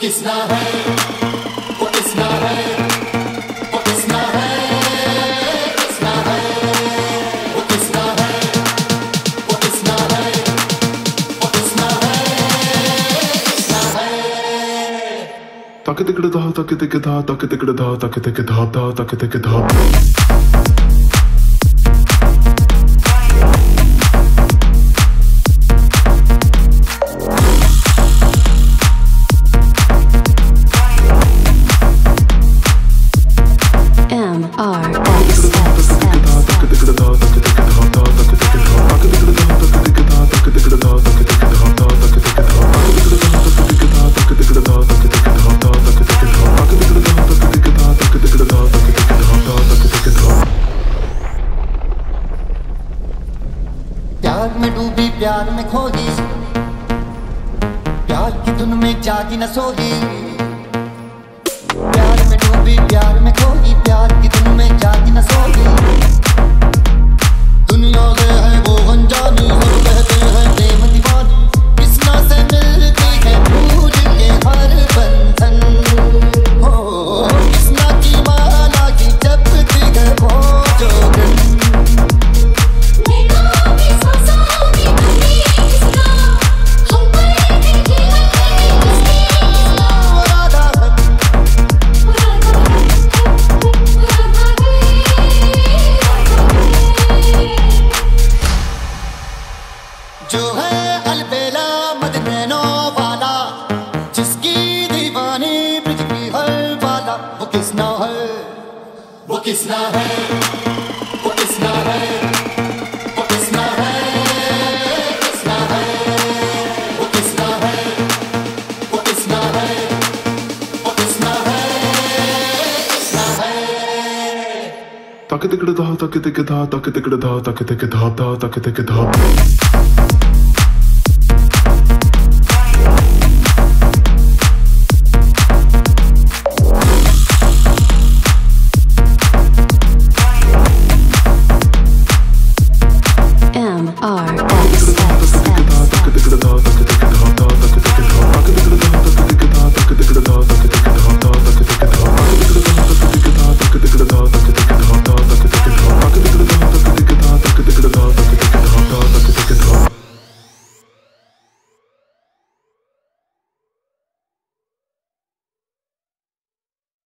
किसना है, वो किसना है, वो किसना है, किसना है, वो किसना है, वो किसना है, वो किसना है, किसना है। ताके तिकड़े धा ताके तिके धा ताके तिकड़े धा ताके तिके धा धा ताके तिके धा। प्यार में डूबी प्यार में खोगी, प्यार की धुन में जागी न सोगी। प्यार में डूबी प्यार में खोगी, प्यार की धुन में जागी न सोगी। दुनिया से है वो अनजानी, सब कहते हैं प्रेम दीवानी। किसना से मिलती है भूल के हर बंधन, हो किसना की माला की जपती है वो जोगन। जो है अलबेला मदनैनो वाला, जिसकी दीवानी ब्रिज की हर वाला। वो किसना है, वो किसना है, वो किसना है, वो किसना है, किसना है, वो किसना है, वो किसना है, वो किसना है, किसना है। ताके तिकड़े धा ताके तिके धा ताके तिकड़े धा ताके तिके धा धा ताके तिके धा।